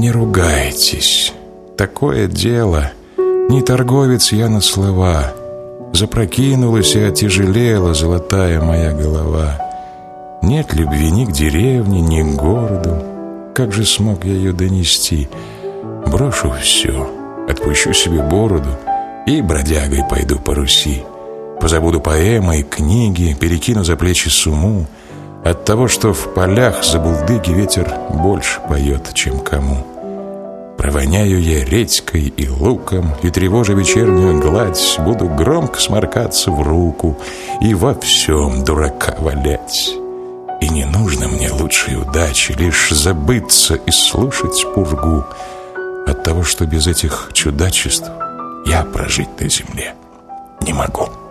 не ругайтесь. Такое дело. Не торговец я на слова. Запрокинулась и отяжелела золотая моя голова. Нет любви ни к деревне, ни к городу. Как же смог я ее донести? Брошу все, отпущу себе бороду и бродягой пойду по Руси. Позабуду поэмы и книги, перекину за плечи сумму от того, что в полях за булдыги ветер больше поет, чем кому. Провоняю я редькой и луком, и, тревожа вечернюю гладь, буду громко сморкаться в руку и во всем дурака валять. И не нужно мне лучшей удачи, лишь забыться и слушать пургу от того, что без этих чудачеств я прожить на земле не могу.